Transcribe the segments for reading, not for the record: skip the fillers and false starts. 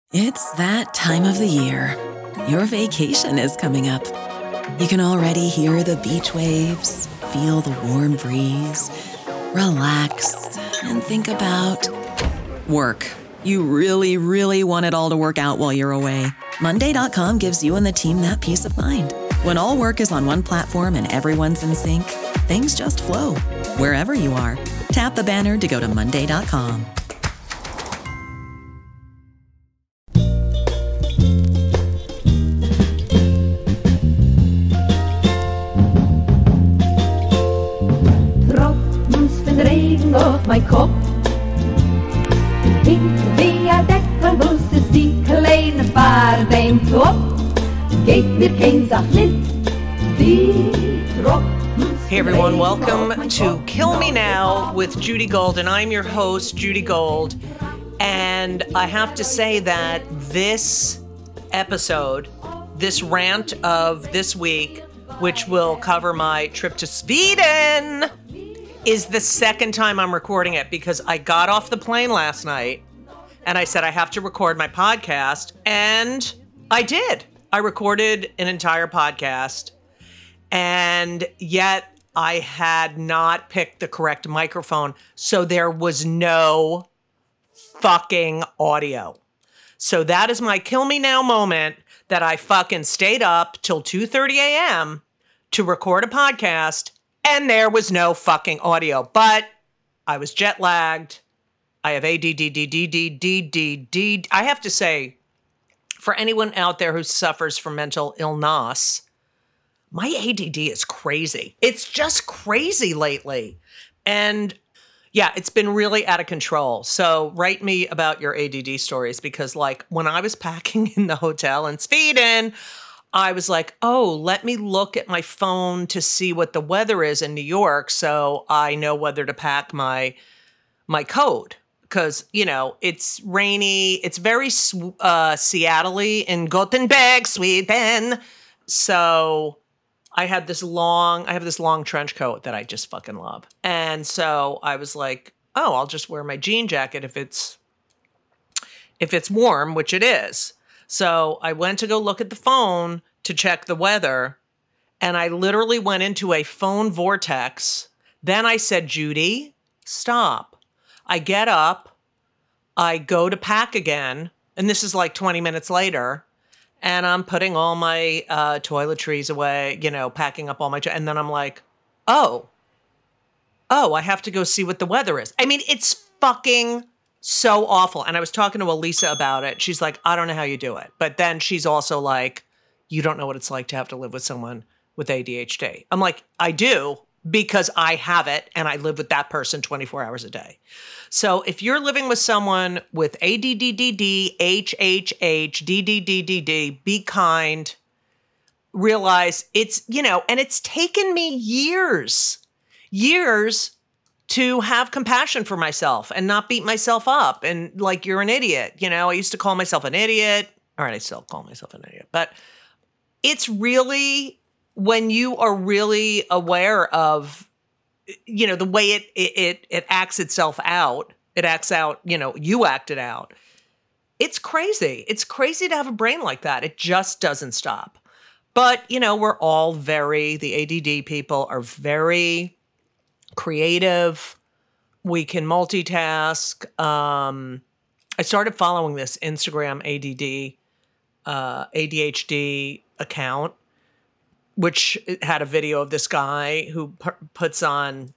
It's that time of the year. Your vacation is coming up. You can already hear the beach waves, feel the warm breeze, relax, and think about work. You really, really want it all to work out while you're away. Monday.com gives you and the team that peace of mind. When all work is on one platform and everyone's in sync, things just flow. Wherever you are, tap the banner to go to Monday.com. Auf mein Kopf. Hinter der Deckel muss es die kleine Fahrt im Top. Geht mir kein Sach nicht, die Tropfen. Hey everyone, welcome to Kill Me Now with Judy Gold, and I'm your host, Judy Gold. And I have to say that this episode, this rant of this week, which will cover my trip to Sweden, is the second time I'm recording it because I got off the plane last night and I said I have to record my podcast, and I did. I recorded an entire podcast, and yet I had not picked the correct microphone, so there was no fucking audio. So that is my Kill Me Now moment, that I fucking stayed up till 2:30 a.m. to record a podcast, and there was no fucking audio. But I was jet lagged. I have ADD. I have to say, for anyone out there who suffers from mental illness, my ADD is crazy. It's just crazy lately. And yeah, it's been really out of control. So write me about your ADD stories, because like when I was packing in the hotel in Sweden, I was like, oh, let me look at my phone to see what the weather is in New York so I know whether to pack my coat. Because, you know, it's rainy. It's very Seattle-y in Gothenburg, Sweden. So I have this long trench coat that I just fucking love. And so I was like, oh, I'll just wear my jean jacket if it's warm, which it is. So I went to go look at the phone to check the weather, and I literally went into a phone vortex. Then I said, Judy, stop. I get up, I go to pack again, and this is like 20 minutes later, and I'm putting all my toiletries away, you know, packing up all my, and then I'm like, oh, I have to go see what the weather is. I mean, it's fucking so awful. And I was talking to Elisa about it. She's like, I don't know how you do it. But then she's also like, you don't know what it's like to have to live with someone with ADHD. I'm like, I do, because I have it and I live with that person 24 hours a day. So if you're living with someone with ADDDD, HHH, DDDDD, be kind, realize it's, you know, and it's taken me years to have compassion for myself and not beat myself up and like, you're an idiot. You know, I used to call myself an idiot. All right, I still call myself an idiot. But it's really, when you are really aware of, you know, the way it acts itself out, it acts out, you know, you act it out. It's crazy. It's crazy to have a brain like that. It just doesn't stop. But, you know, we're all the ADD people are very creative. We can multitask. I started following this Instagram ADHD account, which had a video of this guy who gets home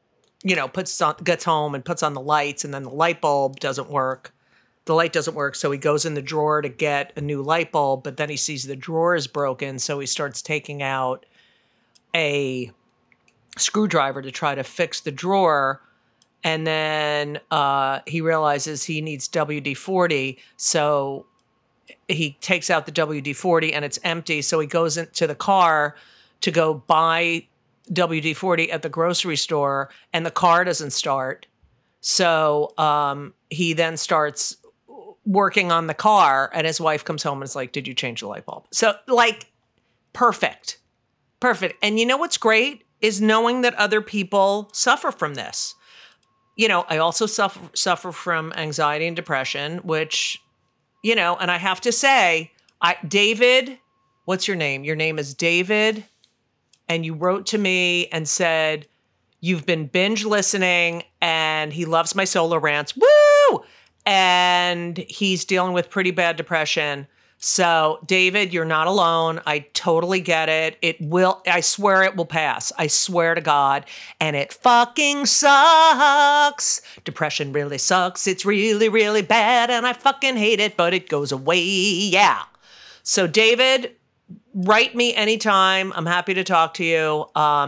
and puts on the lights, and then the light bulb doesn't work. The light doesn't work, so he goes in the drawer to get a new light bulb, but then he sees the drawer is broken, so he starts taking out a screwdriver to try to fix the drawer, and then he realizes he needs WD-40, so he takes out the WD-40 and it's empty, so he goes into the car to go buy WD-40 at the grocery store, and the car doesn't start. So he then starts working on the car, and his wife comes home and is like, did you change the light bulb? So like, perfect. And you know what's great is knowing that other people suffer from this. You know, I also suffer from anxiety and depression, which and I have to say, David, what's your name? Your name is David. And you wrote to me and said, you've been binge listening and he loves my solo rants. Woo! And he's dealing with pretty bad depression. So, David, you're not alone. I totally get it. I swear it will pass. I swear to God. And it fucking sucks. Depression really sucks. It's really, really bad. And I fucking hate it, but it goes away. Yeah. So, David, write me anytime. I'm happy to talk to you.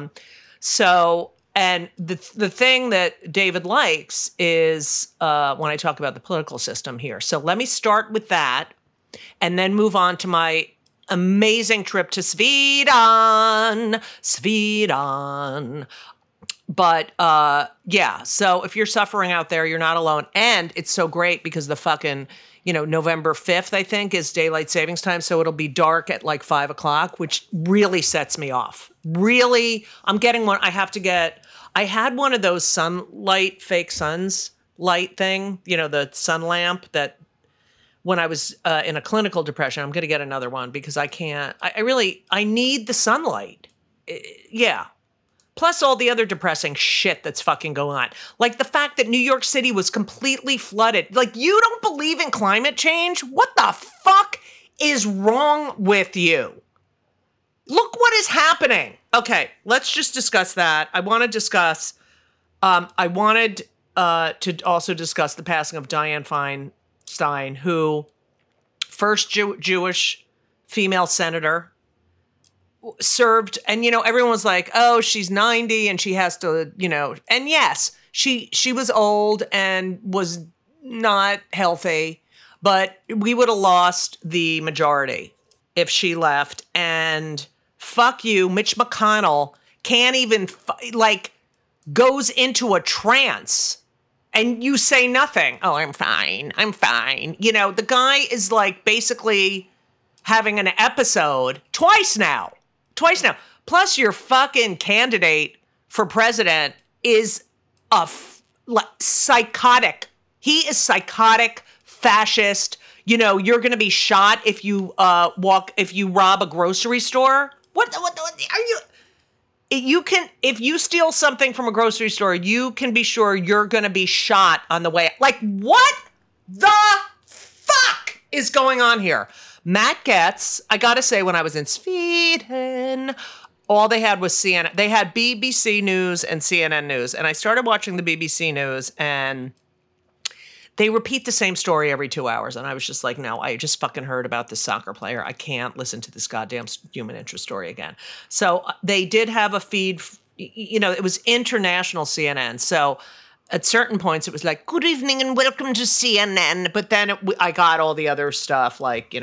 And the thing that David likes is when I talk about the political system here. So let me start with that and then move on to my amazing trip to Sweden. But yeah, so if you're suffering out there, you're not alone. And it's so great because the fucking, November 5th, I think, is daylight savings time. So it'll be dark at like 5 o'clock, which really sets me off. Really, I'm getting one. I had one of those fake suns light thing, the sun lamp that when I was in a clinical depression. I'm going to get another one because I can't, I need the sunlight. Yeah. Plus all the other depressing shit that's fucking going on. Like the fact that New York City was completely flooded. Like, you don't believe in climate change? What the fuck is wrong with you? Look what is happening. Okay, let's just discuss that. I want to discuss, I wanted to also discuss the passing of Dianne Feinstein, who first Jewish female senator, served, and everyone was like, oh, she's 90 and she has to, and yes, she was old and was not healthy, but we would have lost the majority if she left. And fuck you, Mitch McConnell can't even goes into a trance and you say nothing. Oh, I'm fine. The guy is basically having an episode twice now. Plus, your fucking candidate for president is psychotic. He is psychotic, fascist. You're going to be shot if you if you rob a grocery store. What are you? If you steal something from a grocery store, you can be sure you're going to be shot on the way. What the fuck is going on here? Matt Gaetz, I gotta say, when I was in Sweden, all they had was CNN. They had BBC News and CNN News. And I started watching the BBC News and they repeat the same story every 2 hours. And I was just like, no, I just fucking heard about this soccer player. I can't listen to this goddamn human interest story again. So they did have a feed, it was international CNN. So at certain points, it was like, good evening and welcome to CNN. But then I got all the other stuff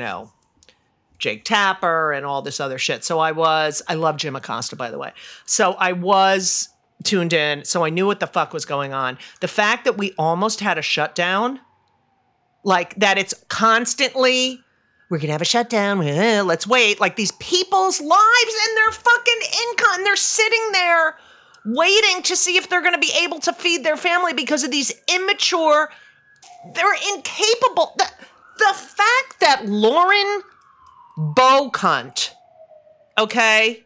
Jake Tapper and all this other shit. So I love Jim Acosta, by the way. So I was tuned in. So I knew what the fuck was going on. The fact that we almost had a shutdown, that it's constantly, we're going to have a shutdown. Let's wait. These people's lives and their fucking income. They're sitting there waiting to see if they're going to be able to feed their family because of these immature, they're incapable. The fact that Lauren Bocunt, okay,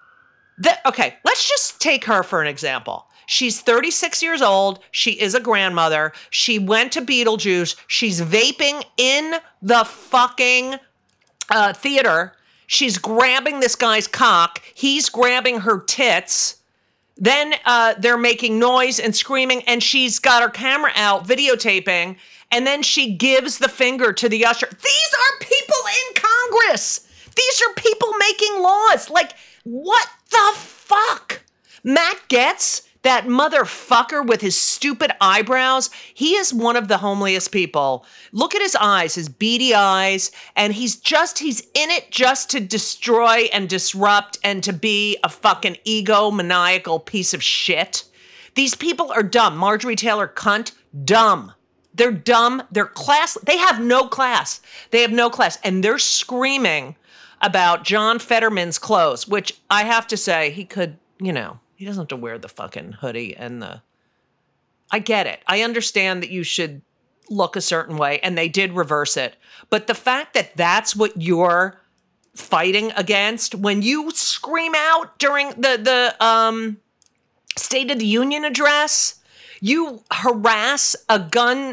let's just take her for an example. She's 36 years old. She is a grandmother. She went to Beetlejuice. She's vaping in the fucking theater. She's grabbing this guy's cock. He's grabbing her tits. Then they're making noise and screaming, and she's got her camera out videotaping, and then she gives the finger to the usher. These are people in Congress. These are people making laws. What the fuck? Matt Gaetz, that motherfucker with his stupid eyebrows, he is one of the homeliest people. Look at his eyes, his beady eyes, and he's in it just to destroy and disrupt and to be a fucking egomaniacal piece of shit. These people are dumb. Marjorie Taylor cunt, dumb. They're dumb. They're class. They have no class. And they're screaming about John Fetterman's clothes, which I have to say, he could, he doesn't have to wear the fucking hoodie and I get it. I understand that you should look a certain way, and they did reverse it. But the fact that that's what you're fighting against when you scream out during the State of the Union address, you harass a gun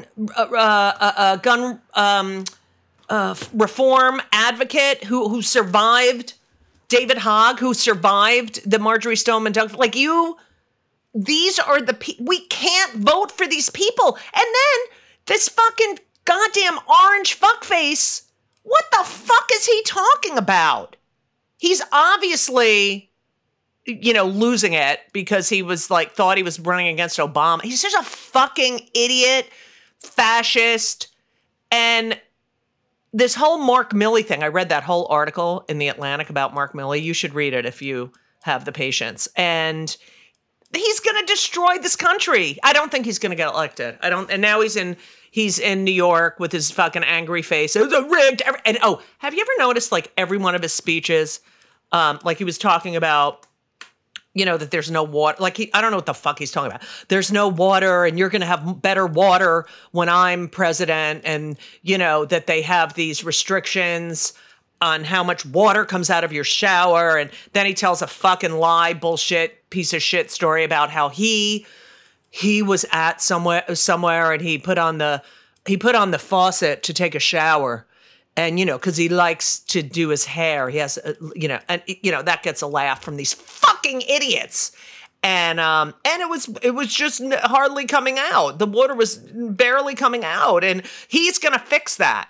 reform advocate who survived, David Hogg, who survived the Marjorie Stoneman Douglas. Like these are we can't vote for these people. And then this fucking goddamn orange fuckface, what the fuck is he talking about? He's obviously, losing it because he was thought he was running against Obama. He's just a fucking idiot, fascist. And this whole Mark Milley thing, I read that whole article in The Atlantic about Mark Milley. You should read it if you have the patience. And he's going to destroy this country. I don't think he's going to get elected. And now he's in New York with his fucking angry face. It was a rigged. And have you ever noticed every one of his speeches, he was talking about, that there's no water. I don't know what the fuck he's talking about. There's no water, and you're going to have better water when I'm president, and that they have these restrictions on how much water comes out of your shower. And then he tells a fucking bullshit piece of shit story about how he was at somewhere and he put on the faucet to take a shower. And, because he likes to do his hair, he has, that gets a laugh from these fucking idiots. And it was just hardly coming out. The water was barely coming out, and he's going to fix that.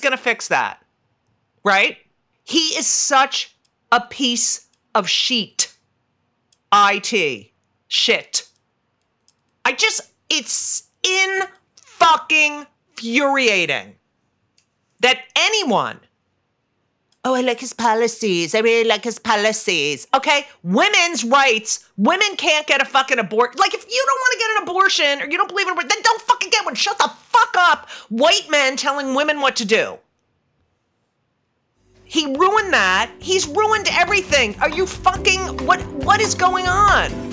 Right? He is such a piece of shit. Shit. It's in fucking infuriating that anyone, I like his policies. I really like his policies. Okay, women's rights. Women can't get a fucking abortion. If you don't want to get an abortion or you don't believe in abortion, then don't fucking get one. Shut the fuck up. White men telling women what to do. He ruined that. He's ruined everything. Are you fucking, what is going on?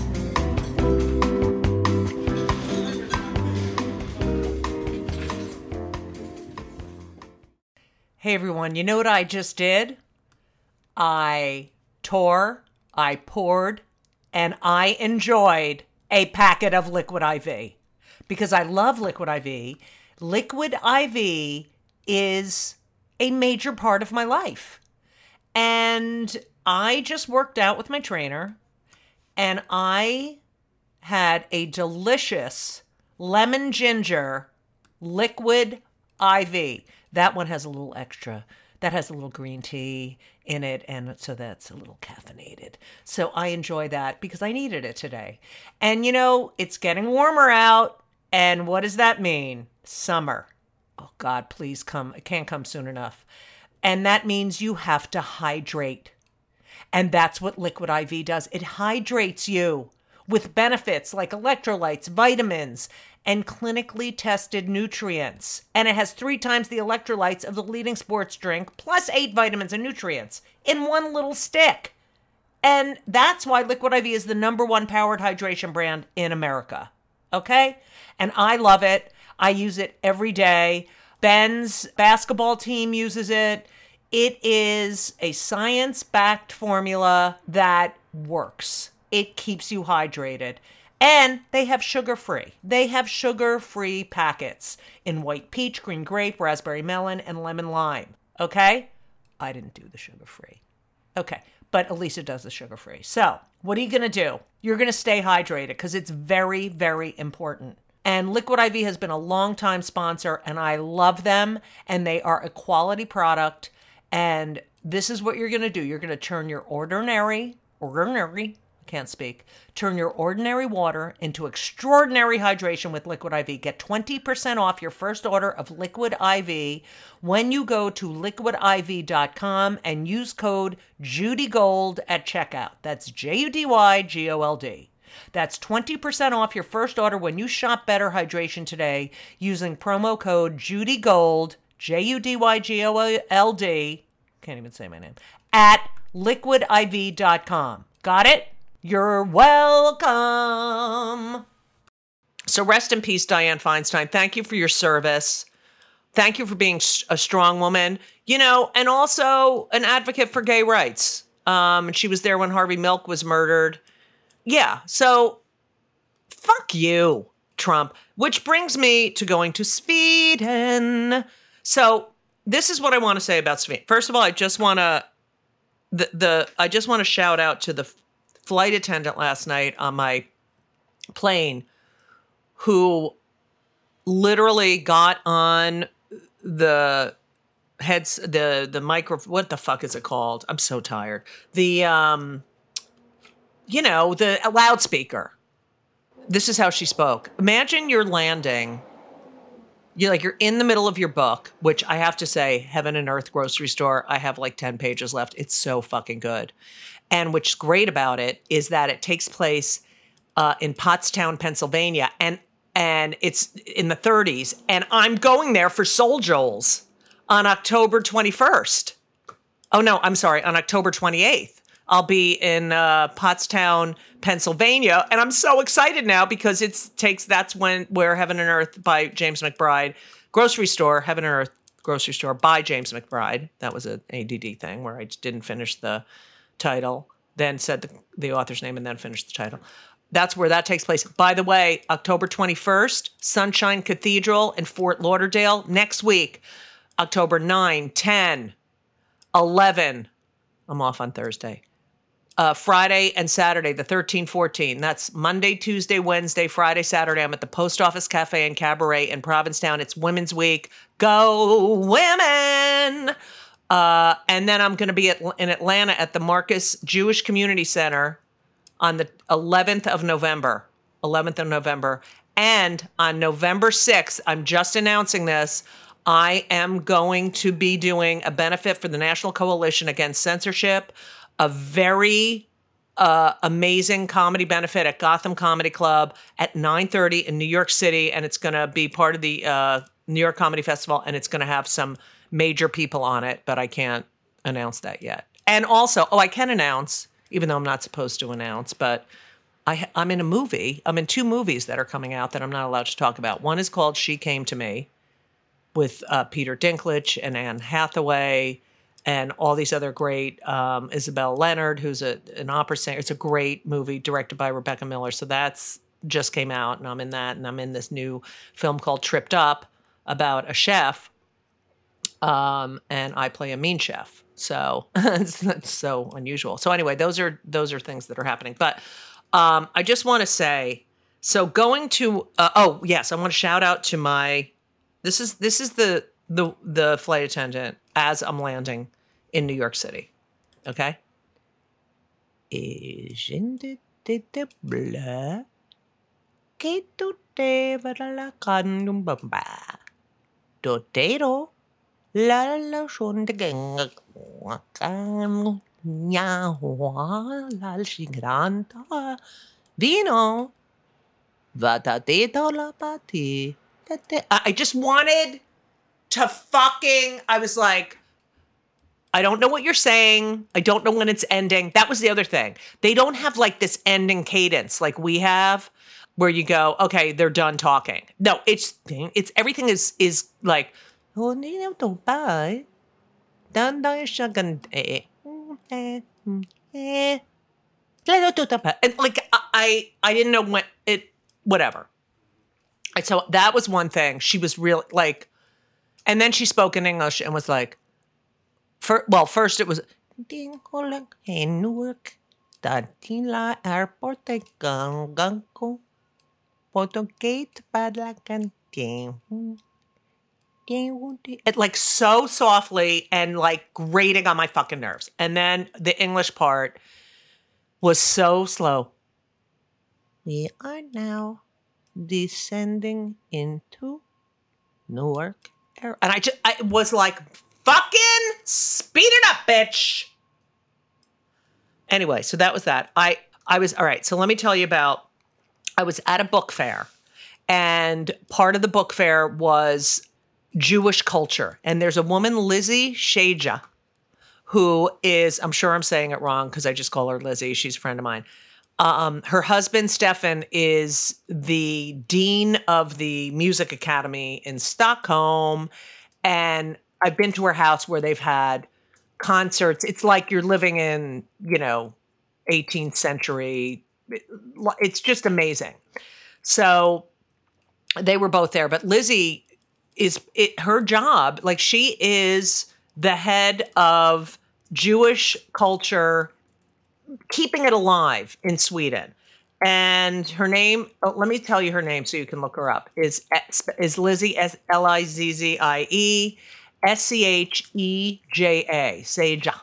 Hey everyone, you know what I just did? I tore, I poured, and I enjoyed a packet of Liquid IV. Because I love Liquid IV. Liquid IV is a major part of my life. And I just worked out with my trainer, and I had a delicious lemon ginger Liquid IV. That one has a little extra. That has a little green tea in it, and so that's a little caffeinated. So I enjoy that because I needed it today. And it's getting warmer out, and what does that mean? Summer. Oh God, please come. It can't come soon enough. And that means you have to hydrate. And that's what Liquid IV does. It hydrates you with benefits like electrolytes, vitamins, and clinically tested nutrients. And it has 3 times the electrolytes of the leading sports drink, plus 8 vitamins and nutrients in one little stick. And that's why Liquid IV is the #1 powered hydration brand in America. Okay? And I love it. I use it every day. Ben's basketball team uses it. It is a science-backed formula that works. It keeps you hydrated. And they have sugar-free. They have sugar-free packets in white peach, green grape, raspberry melon, and lemon lime. Okay? I didn't do the sugar-free. Okay. But at least it does the sugar-free. So what are you going to do? You're going to stay hydrated because it's very, very important. And Liquid IV has been a long-time sponsor, and I love them. And they are a quality product. And this is what you're going to do. You're going to turn your turn your ordinary water into extraordinary hydration with Liquid IV. Get 20% off your first order of Liquid IV when you go to liquidiv.com and use code JudyGold at checkout. That's JUDYGOLD. That's 20% off your first order when you shop Better Hydration today using promo code JudyGold, JUDYGOLD, can't even say my name, at liquidiv.com. Got it? You're welcome. So rest in peace, Dianne Feinstein. Thank you for your service. Thank you for being a strong woman, and also an advocate for gay rights. And she was there when Harvey Milk was murdered. Yeah, so fuck you, Trump. Which brings me to going to Sweden. So this is what I want to say about Sweden. First of all, I just want to shout out to the flight attendant last night on my plane who literally got on the micro, what the fuck is it called? I'm so tired. The loudspeaker. This is how she spoke. Imagine you're landing. You're in the middle of your book, which I have to say, Heaven and Earth Grocery Store, I have like 10 pages left. It's so fucking good. And what's great about it is that it takes place in Pottstown, Pennsylvania, and it's in the 30s. And I'm going there for Soul Joel's on October 21st. Oh, no, I'm sorry, on October 28th. I'll be in Pottstown, Pennsylvania, and I'm so excited now because that's where Heaven and Earth by James McBride grocery store, Heaven and Earth grocery store by James McBride. That was an ADD thing where I just didn't finish the title, then said the author's name, and then finished the title. That's where that takes place. By the way, October 21st, Sunshine Cathedral in Fort Lauderdale. Next week, October 9, 10, 11. I'm off on Thursday. Friday and Saturday, the 13, 14. That's Monday, Tuesday, Wednesday, Friday, Saturday. I'm at the Post Office Cafe and Cabaret in Provincetown. It's Women's Week. Go women! And then I'm going to be in Atlanta at the Marcus Jewish Community Center on the 11th of November. And on November 6th, I'm just announcing this, I am going to be doing a benefit for the National Coalition Against Censorship, a very amazing comedy benefit at Gotham Comedy Club at 9:30 in New York City. And it's going to be part of the New York Comedy Festival. And it's going to have some major people on it, but I can't announce that yet. And also, I can announce, even though I'm not supposed to announce, but I'm in a movie. I'm in 2 movies that are coming out that I'm not allowed to talk about. One is called She Came to Me with Peter Dinklage and Anne Hathaway and all these other great, Isabel Leonard, who's an opera singer. It's a great movie directed by Rebecca Miller. So that's just came out, and I'm in that. And I'm in this new film called Tripped Up about a chef, and I play a mean chef. So that's so unusual. So anyway, those are things that are happening. But I just want to say, so going to, yes, I want to shout out to my, this is the flight attendant as I'm landing in New York City. Okay? Isn't it bleu que tu te la canum bamba Dotero la la son de gang can la sigranta vino vatatito la pati. I just wanted to I was like, I don't know what you're saying. I don't know when it's ending. That was the other thing. They don't have like this ending cadence like we have where you go, okay, they're done talking. No, it's everything is like, and like I didn't know when whatever. And so that was one thing. She was real like, and then she spoke in English and was like, first it was it like so softly and like grating on my fucking nerves. And then the English part was so slow. We are now descending into Newark. And I was like, fucking speed it up, bitch. Anyway, so that was that. I was, all right, so let me tell you about, I was at a book fair, and part of the book fair was Jewish culture. And there's a woman, Lizzie Shaja, who is, I'm sure I'm saying it wrong because I just call her Lizzie. She's a friend of mine. Her husband, Stefan, is the dean of the music academy in Stockholm. And I've been to her house where they've had concerts. It's like you're living in, 18th century. It's just amazing. So they were both there. But Lizzie her job, like she is the head of Jewish culture, keeping it alive in Sweden. And her name, let me tell you her name so you can look her up, is Lizzie, Lizzie, Scheja.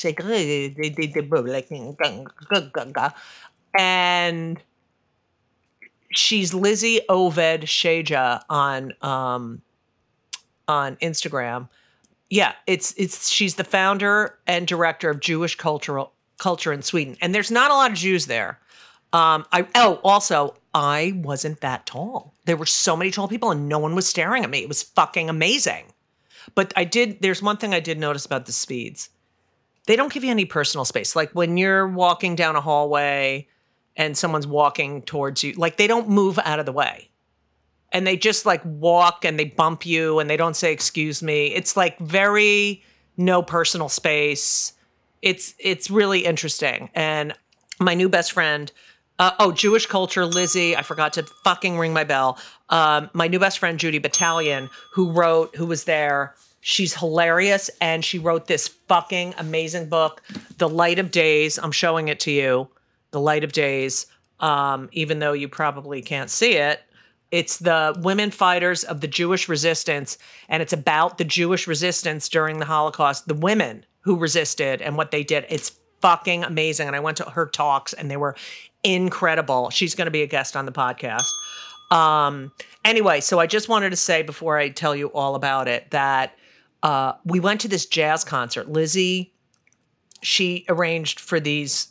And she's Lizzie Oved Scheja on Instagram. Yeah, she's the founder and director of Jewish culture in Sweden, and there's not a lot of Jews there. I wasn't that tall. There were so many tall people, and no one was staring at me. It was fucking amazing. But there's one thing I did notice about the Swedes. They don't give you any personal space. Like when you're walking down a hallway and someone's walking towards you, like they don't move out of the way. And they just like walk and they bump you and they don't say, excuse me. It's like very no personal space. It's really interesting. And my new best friend, Jewish culture, Lizzie, I forgot to fucking ring my bell. My new best friend, Judy Battalion, who was there. She's hilarious. And she wrote this fucking amazing book, The Light of Days. I'm showing it to you. The Light of Days. Even though you probably can't see it. It's the women fighters of the Jewish resistance. And it's about the Jewish resistance during the Holocaust, the women who resisted and what they did. It's fucking amazing. And I went to her talks and they were incredible. She's going to be a guest on the podcast. Anyway, so I just wanted to say before I tell you all about it that we went to this jazz concert. Lizzie, she arranged for these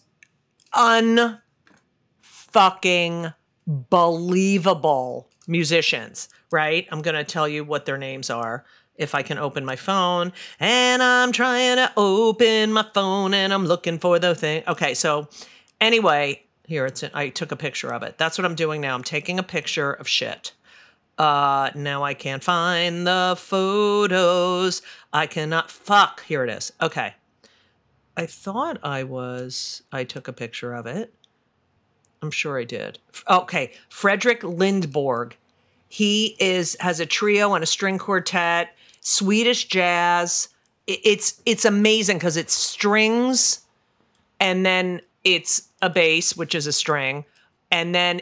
unfucking believable musicians, right? I'm going to tell you what their names are. If I can open my phone, and I'm trying to open my phone and I'm looking for the thing. Okay, so anyway, here I took a picture of it. That's what I'm doing now. I'm taking a picture of shit. Now I can't find the photos. I cannot, here it is. Okay. I thought I took a picture of it. I'm sure I did. Okay, Frederick Lindborg. He has a trio and a string quartet, Swedish jazz. It's amazing because it's strings, and then it's a bass, which is a string, and then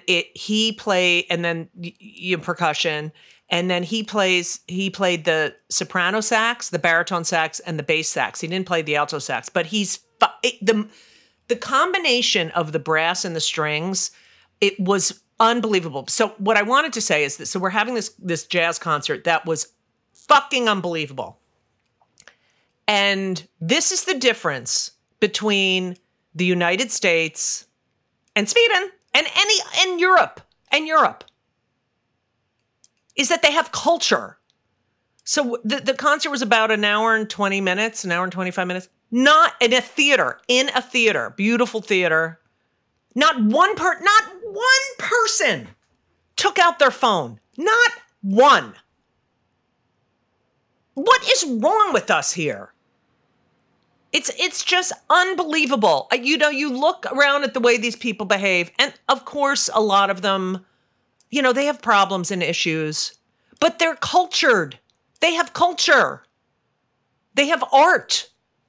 percussion, and then he played the soprano sax, the baritone sax, and the bass sax. He didn't play the alto sax, but the combination of the brass and the strings, it was unbelievable. So what I wanted to say is that, so we're having this jazz concert that was fucking unbelievable. And this is the difference between the United States and Sweden and Europe, is that they have culture. So the concert was about an hour and 20 minutes, an hour and 25 minutes, not in a theater, beautiful theater. Not one person took out their phone. Not one. What is wrong with us here? It's just unbelievable. You look around at the way these people behave, and of course, a lot of them, they have problems and issues, but they're cultured. They have culture. They have art.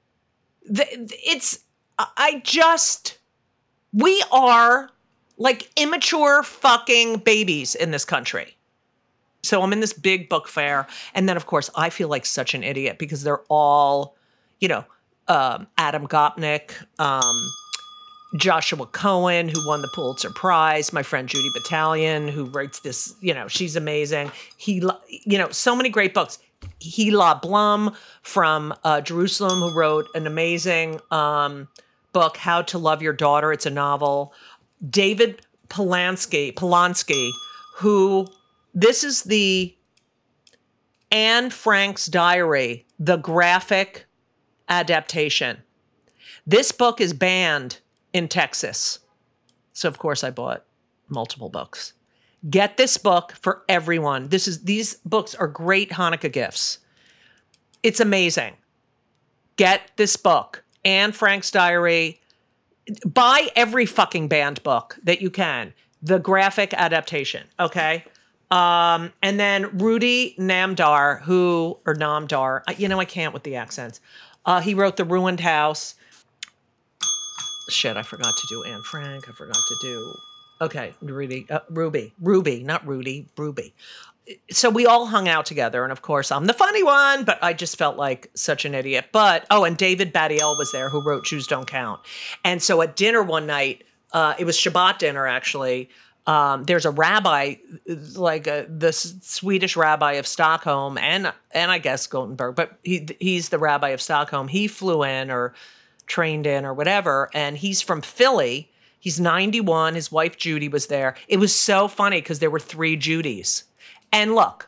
We are like immature fucking babies in this country. So I'm in this big book fair. And then, of course, I feel like such an idiot because they're all, Adam Gopnik, Joshua Cohen, who won the Pulitzer Prize, my friend Judy Battalion, who writes this, she's amazing. So many great books. Hila Blum from Jerusalem, who wrote an amazing book, How to Love Your Daughter. It's a novel. David Polanski, who, this is the Anne Frank's Diary, the graphic adaptation. This book is banned in Texas. So of course I bought multiple books. Get this book for everyone. These books are great Hanukkah gifts. It's amazing. Get this book. Anne Frank's diary. Buy every fucking banned book that you can. The graphic adaptation, okay? And then Rudy Namdar, Namdar, I can't with the accents. He wrote The Ruined House. Shit, I forgot to do Anne Frank. I forgot to do... Okay, Ruby, not Rudy, Ruby. So we all hung out together, and of course, I'm the funny one, but I just felt like such an idiot. And David Badiel was there, who wrote Jews Don't Count. And so at dinner one night, it was Shabbat dinner, actually. There's a rabbi, the Swedish rabbi of Stockholm, and I guess Gothenburg, but he's the rabbi of Stockholm. He flew in or trained in or whatever, and he's from Philly. He's 91. His wife, Judy, was there. It was so funny because there were 3 Judys. And look,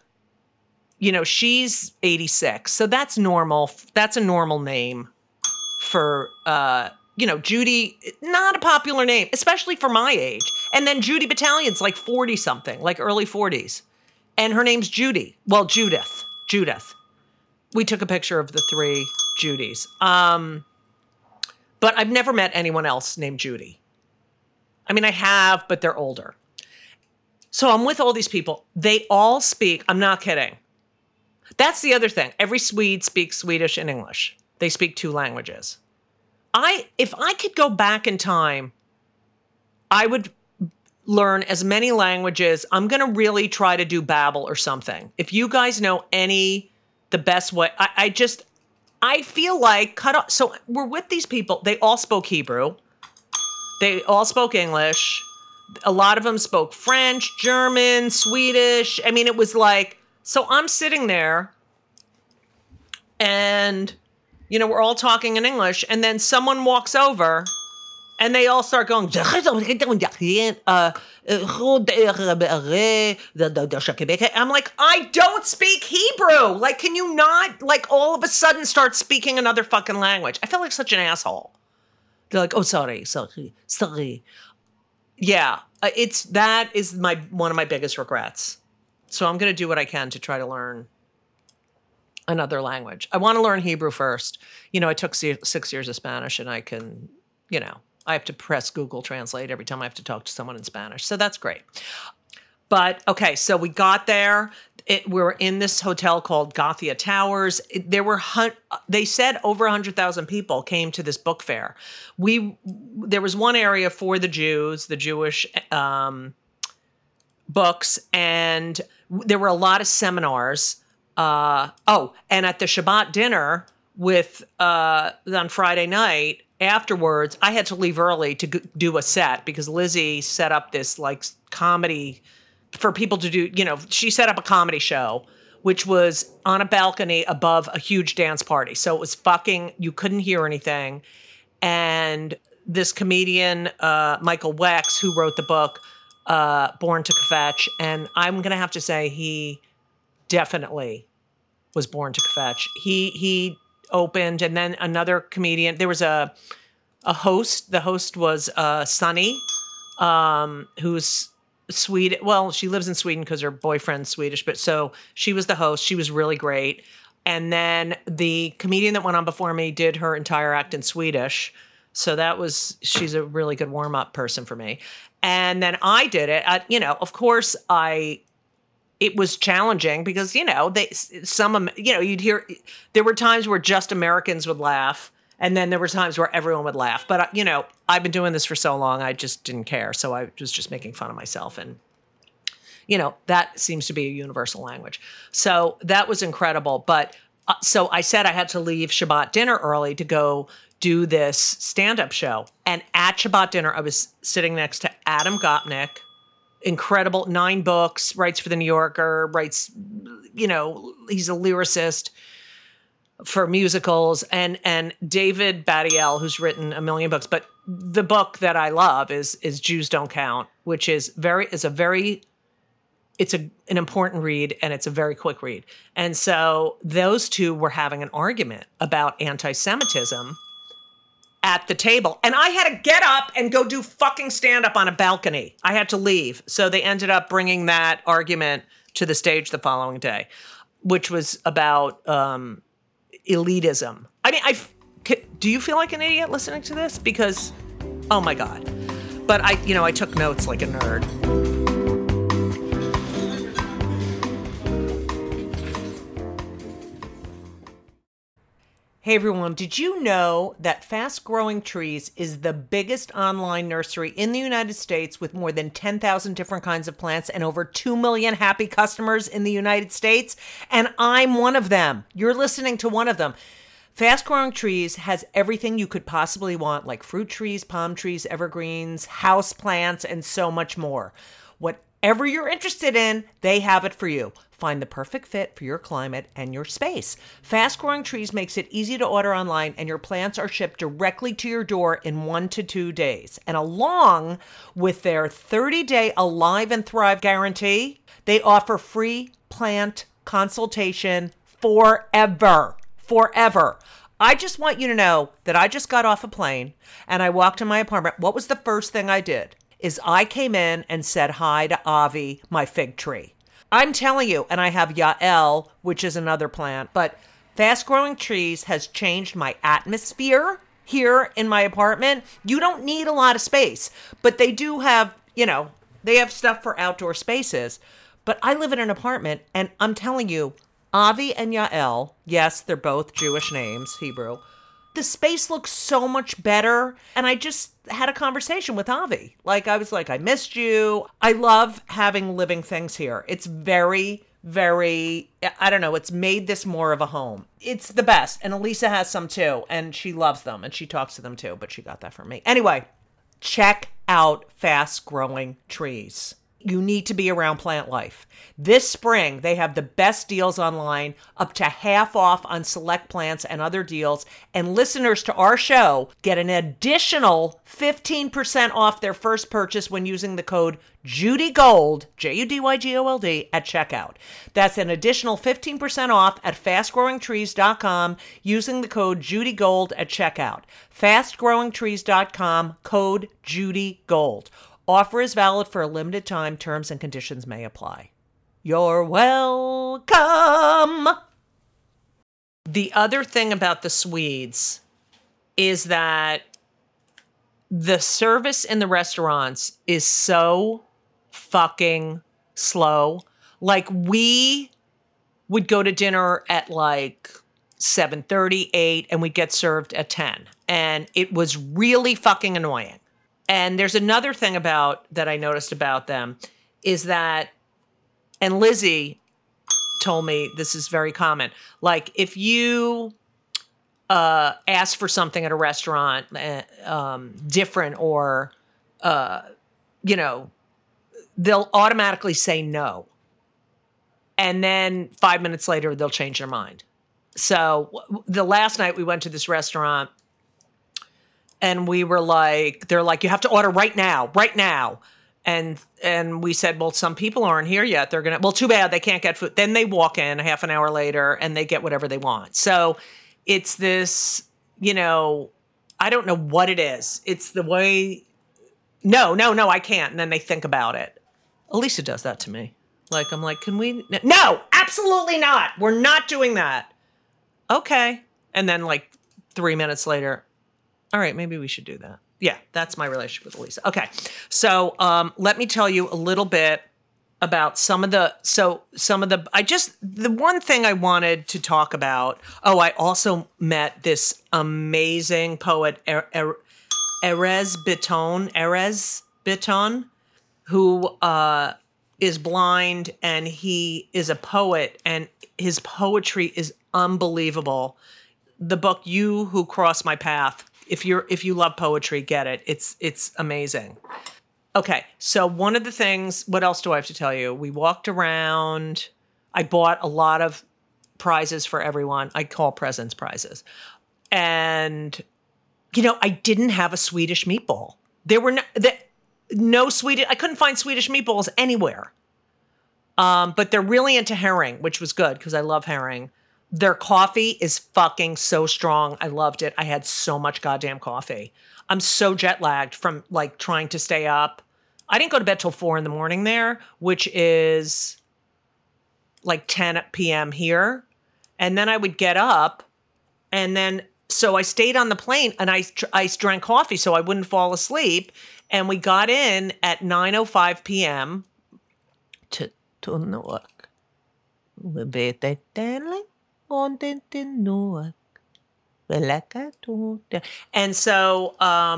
she's 86. So that's normal. That's a normal name for, Judy, not a popular name, especially for my age. And then Judy Battalion's like 40 something, like early 40s. And her name's Judy. Well, Judith. We took a picture of the 3 Judys. But I've never met anyone else named Judy. I mean, I have, but they're older. So I'm with all these people. They all speak, I'm not kidding. That's the other thing. Every Swede speaks Swedish and English. They speak 2 languages. If I could go back in time, I would learn as many languages. I'm going to really try to do Babbel or something. If you guys know the best way, I feel like so we're with these people. They all spoke Hebrew. They all spoke English. A lot of them spoke French, German, Swedish. I mean, it was like, so I'm sitting there and, we're all talking in English, and then someone walks over and they all start going, I'm like, I don't speak Hebrew. Like, can you not, all of a sudden start speaking another fucking language? I feel like such an asshole. They're like, oh, sorry. Yeah, that is one of my biggest regrets. So I'm going to do what I can to try to learn another language. I want to learn Hebrew first. I took 6 years of Spanish, and I can, I have to press Google Translate every time I have to talk to someone in Spanish. So that's great. But okay, so we got there. We were in this hotel called Gothia Towers. They said over 100,000 people came to this book fair. There was one area for the Jews, the Jewish books, and there were a lot of seminars. And at the Shabbat dinner on Friday night, afterwards, I had to leave early to do a set because Lizzie set up this comedy for people to do, she set up a comedy show, which was on a balcony above a huge dance party. So it was you couldn't hear anything. And this comedian, Michael Wex, who wrote the book, Born to Kvetch, and I'm going to have to say he definitely was born to kvetch. He opened, and then another comedian. There was a host. The host was Sunny, who's Sweden. Well, she lives in Sweden because her boyfriend's Swedish, but so she was the host. She was really great. And then the comedian that went on before me did her entire act in Swedish. So she's a really good warm-up person for me. And then I did it. Of course, it was challenging because, you'd hear, there were times where just Americans would laugh. And then there were times where everyone would laugh. But, I've been doing this for so long, I just didn't care. So I was just making fun of myself. And, that seems to be a universal language. So that was incredible. But so I said I had to leave Shabbat dinner early to go do this stand-up show. And at Shabbat dinner, I was sitting next to Adam Gopnik, incredible, 9 books, writes for The New Yorker, writes, he's a lyricist for musicals, and David Badiel, who's written a million books. But the book that I love is Jews Don't Count, which is an important read, and it's a very quick read. And so those two were having an argument about anti-Semitism at the table. And I had to get up and go do fucking stand up on a balcony. I had to leave. So they ended up bringing that argument to the stage the following day, which was about elitism. I mean, do you feel like an idiot listening to this? Because, oh my God. But I took notes like a nerd. Hey everyone, did you know that Fast Growing Trees is the biggest online nursery in the United States with more than 10,000 different kinds of plants and over 2 million happy customers in the United States? And I'm one of them. You're listening to one of them. Fast Growing Trees has everything you could possibly want, like fruit trees, palm trees, evergreens, house plants, and so much more. Whatever you're interested in, they have it for you. Find the perfect fit for your climate and your space. Fast Growing Trees makes it easy to order online, and your plants are shipped directly to your door in 1 to 2 days. And along with their 30-day Alive and Thrive guarantee, they offer free plant consultation forever. Forever. I just want you to know that I just got off a plane and I walked in my apartment. What was the first thing I did? Is I came in and said hi to Avi, my fig tree. I'm telling you, and I have Yael, which is another plant, but Fast Growing Trees has changed my atmosphere here in my apartment. You don't need a lot of space, but they do have, they have stuff for outdoor spaces. But I live in an apartment, and I'm telling you, Avi and Yael, yes, they're both Jewish names, Hebrew. The space looks so much better. And I just had a conversation with Avi. I was like, I missed you. I love having living things here. It's very, very, I don't know, it's made this more of a home. It's the best. And Elisa has some too. And she loves them. And she talks to them too. But she got that from me. Anyway, check out Fast Growing Trees. You need to be around plant life. This spring, they have the best deals online, up to half off on select plants and other deals. And listeners to our show get an additional 15% off their first purchase when using the code JudyGold, JUDYGOLD, at checkout. That's an additional 15% off at fastgrowingtrees.com using the code JudyGold at checkout. Fastgrowingtrees.com, code JudyGold. Offer is valid for a limited time. Terms and conditions may apply. You're welcome. The other thing about the Swedes is that the service in the restaurants is so fucking slow. We would go to dinner at 7:30, 8, and we'd get served at 10. And it was really fucking annoying. And there's another thing that I noticed about them is that, and Lizzie told me this is very common. If you ask for something at a restaurant different or, they'll automatically say no. And then 5 minutes later, they'll change their mind. So the last night we went to this restaurant, and we were they're like, you have to order right now. And we said, well, some people aren't here yet. Too bad they can't get food. Then they walk in half an hour later and they get whatever they want. So it's this, I don't know what it is. It's the way, no, I can't. And then they think about it. Elisa does that to me. I'm like, can we? No, absolutely not. We're not doing that. Okay. And then 3 minutes later, all right, maybe we should do that. Yeah, that's my relationship with Elisa. Okay, so let me tell you a little bit about the one thing I wanted to talk about. Oh, I also met this amazing poet, Erez Biton, who is blind, and he is a poet, and his poetry is unbelievable. The book, You Who Crossed My Path, if you love poetry, get it. It's amazing. Okay, so one of the things, what else do I have to tell you? We walked around. I bought a lot of prizes for everyone. I call presents prizes. And, I didn't have a Swedish meatball. There were no Swedish, I couldn't find Swedish meatballs anywhere. But they're really into herring, which was good because I love herring. Their coffee is fucking so strong. I loved it. I had so much goddamn coffee. I'm so jet lagged from like trying to stay up. I didn't go to bed till 4 a.m. there, which is like 10 p.m. here. And then I would get up, and then so I stayed on the plane, and I drank coffee so I wouldn't fall asleep. And we got in at 9:05 p.m. to Newark. And so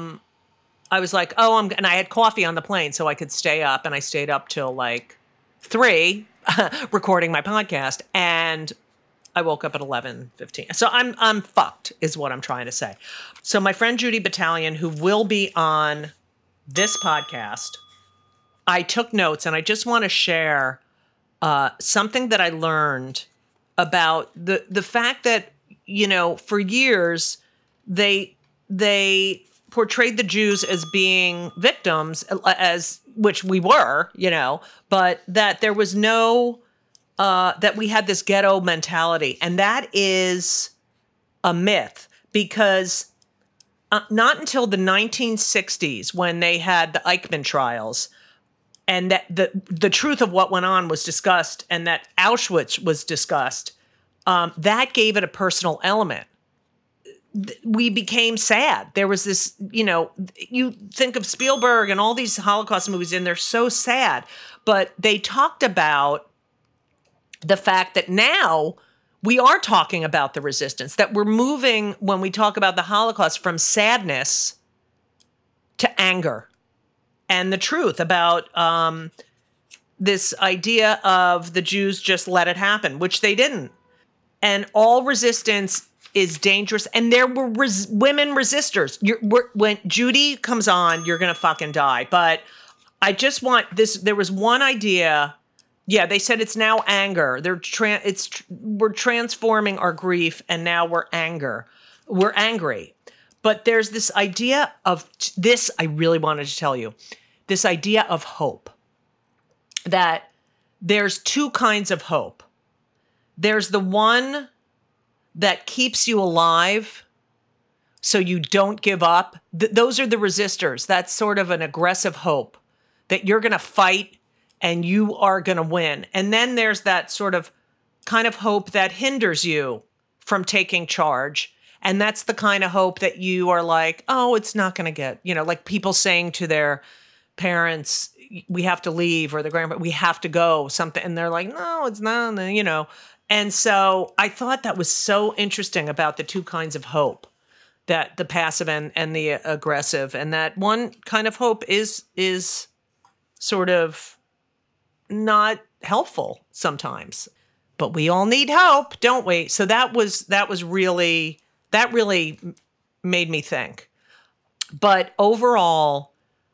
I was like, and I had coffee on the plane so I could stay up, and I stayed up till like 3 recording my podcast, and I woke up at 11:15. So I'm fucked is what I'm trying to say. So my friend Judy Battalion, who will be on this podcast, I took notes, and I just want to share something that I learned about the fact that, for years they portrayed the Jews as being victims, as which we were, but that there was no, that we had this ghetto mentality. And that is a myth, because not until the 1960s, when they had the Eichmann trials, and that the truth of what went on was discussed, and that Auschwitz was discussed, that gave it a personal element. We became sad. There was this, you think of Spielberg and all these Holocaust movies, and they're so sad. But they talked about the fact that now we are talking about the resistance, that we're moving, when we talk about the Holocaust, from sadness to anger. And the truth about this idea of the Jews just let it happen, which they didn't. And all resistance is dangerous. And there were women resistors. When Judy comes on, you're going to fucking die. But I just want this. There was one idea. Yeah, they said it's now anger. We're transforming our grief, and now we're angry. But there's this idea of this. I really wanted to tell you this idea of hope. That there's two kinds of hope. There's the one that keeps you alive so you don't give up. Those are the resistors. That's sort of an aggressive hope that you're going to fight and you are going to win. And then there's that sort of kind of hope that hinders you from taking charge. And that's the kind of hope that you are like, oh, it's not going to get, like people saying to their parents, we have to leave, or the grandparents, we have to go, something. And they're like, no, it's not, And so I thought that was so interesting about the two kinds of hope, that the passive and the aggressive, and that one kind of hope is sort of not helpful sometimes, but we all need hope, don't we? So that really made me think. But overall,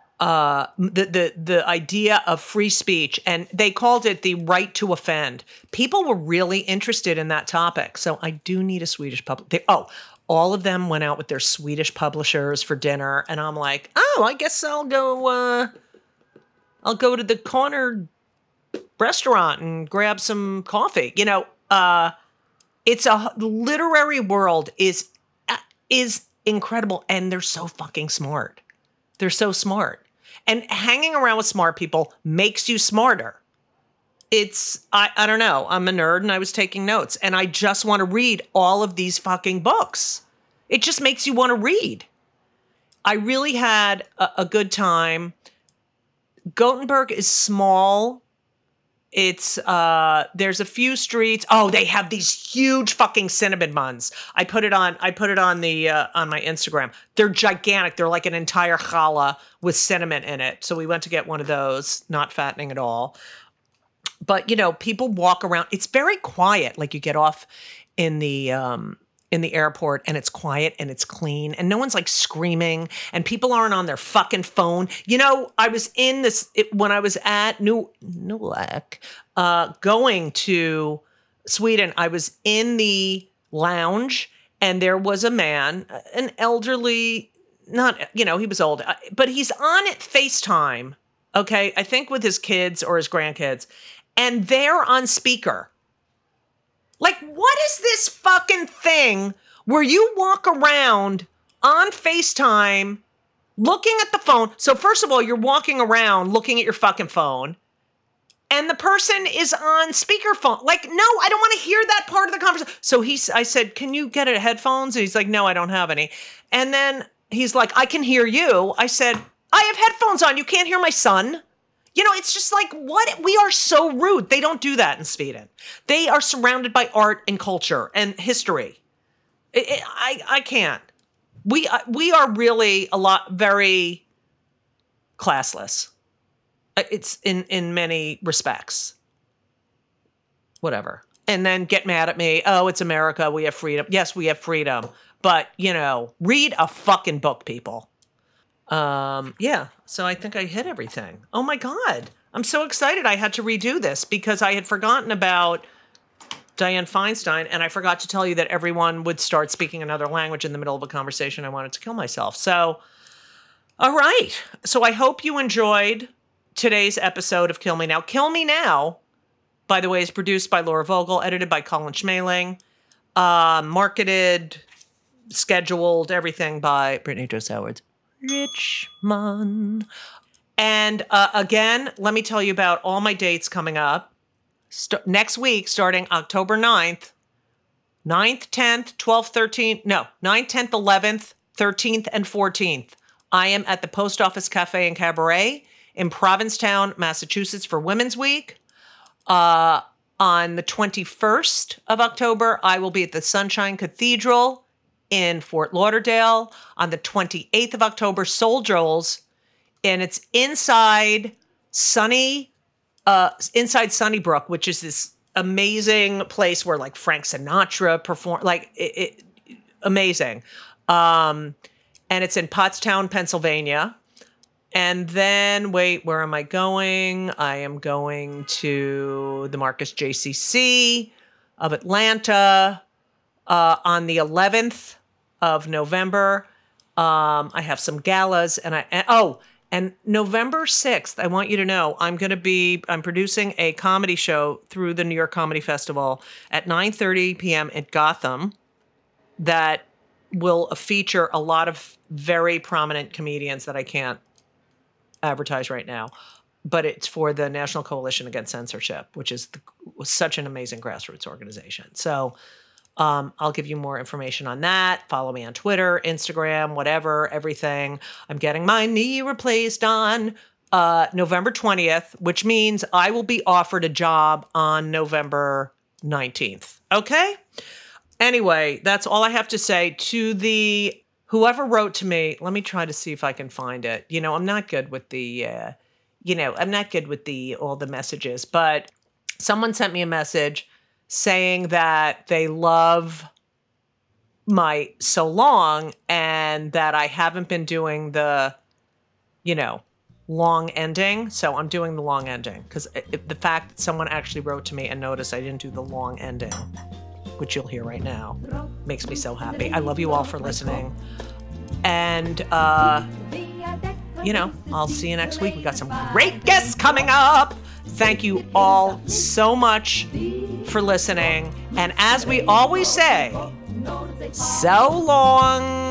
the idea of free speech, and they called it the right to offend. People were really interested in that topic. So I do need a Swedish all of them went out with their Swedish publishers for dinner, and I'm like, I guess I'll go to the corner restaurant and grab some coffee. It's a literary world is incredible, and they're so fucking smart. They're so smart. And hanging around with smart people makes you smarter. I don't know. I'm a nerd, and I was taking notes, and I just want to read all of these fucking books. It just makes you want to read. I really had a good time. Gothenburg is small. It's there's a few streets. Oh, they have these huge fucking cinnamon buns. I put it on the on my Instagram. They're gigantic. They're like an entire challah with cinnamon in it. So we went to get one of those, not fattening at all. But people walk around. It's very quiet. Like you get off in the airport, and it's quiet and it's clean, and no one's like screaming, and people aren't on their fucking phone. I was in this when I was at Newlack, going to Sweden. I was in the lounge, and there was a man, an elderly, not, he was old, but he's on FaceTime. Okay. I think with his kids or his grandkids, and they're on speaker. Like, what is this fucking thing where you walk around on FaceTime looking at the phone? So first of all, you're walking around looking at your fucking phone and the person is on speakerphone. Like, no, I don't want to hear that part of the conversation. So I said, can you get headphones? And he's like, no, I don't have any. And then he's like, I can hear you. I said, I have headphones on. You can't hear my son. You know, it's just like, what? We are so rude. They don't do that in Sweden. They are surrounded by art and culture and history. I can't. We are really very classless. It's in many respects. Whatever. And then get mad at me. Oh, it's America. We have freedom. Yes, we have freedom. But, you know, read a fucking book, people. Yeah, so I think I hit everything. Oh my God. I'm so excited I had to redo this because I had forgotten about Dianne Feinstein and I forgot to tell you that everyone would start speaking another language in the middle of a conversation. I wanted to kill myself. So, all right. So I hope you enjoyed today's episode of Kill Me Now. Kill Me Now, by the way, is produced by Laura Vogel, edited by Colin Schmaling, marketed, scheduled, everything by Brittany Drossowitz. Richmond. And again, let me tell you about all my dates coming up. Next week, starting October 9th, 10th, 12th, 13th, no, 9th, 10th, 11th, 13th, and 14th. I am at the Post Office Cafe and Cabaret in Provincetown, Massachusetts for Women's Week. On the 21st of October, I will be at the Sunshine Cathedral in Fort Lauderdale. On the 28th of October, Soul Joel's, and it's inside Sunnybrook, which is this amazing place where like Frank Sinatra performed, like amazing. And it's in Pottstown, Pennsylvania. And then, wait, where am I going? I am going to the Marcus JCC of Atlanta on the 11th of November. I have some galas and November 6th, I want you to know, I'm producing a comedy show through the New York Comedy Festival at 9:30 p.m. at Gotham that will feature a lot of very prominent comedians that I can't advertise right now, but it's for the National Coalition Against Censorship, which is such an amazing grassroots organization. So I'll give you more information on that. Follow me on Twitter, Instagram, whatever, everything. I'm getting my knee replaced on November 20th, which means I will be offered a job on November 19th. Okay? Anyway, that's all I have to say to whoever wrote to me. Let me try to see if I can find it. You know, I'm not good with all the messages, but someone sent me a message saying that they love my So Long and that I haven't been doing the, long ending. So I'm doing the long ending because the fact that someone actually wrote to me and noticed I didn't do the long ending, which you'll hear right now, makes me so happy. I love you all for listening. And, I'll see you next week. We got some great guests coming up. Thank you all so much for listening. And as we always say, so long.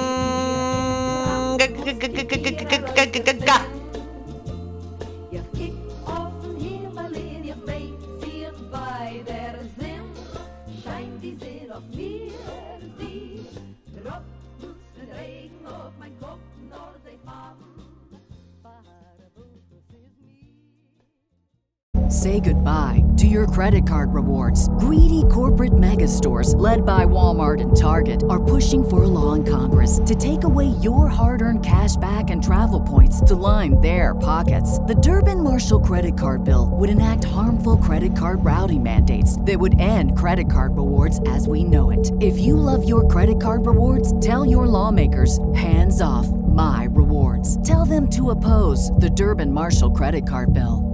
Say goodbye to your credit card rewards. Greedy corporate mega stores, led by Walmart and Target, are pushing for a law in Congress to take away your hard-earned cash back and travel points to line their pockets. The Durbin-Marshall credit card bill would enact harmful credit card routing mandates that would end credit card rewards as we know it. If you love your credit card rewards, tell your lawmakers, hands off my rewards. Tell them to oppose the Durbin-Marshall credit card bill.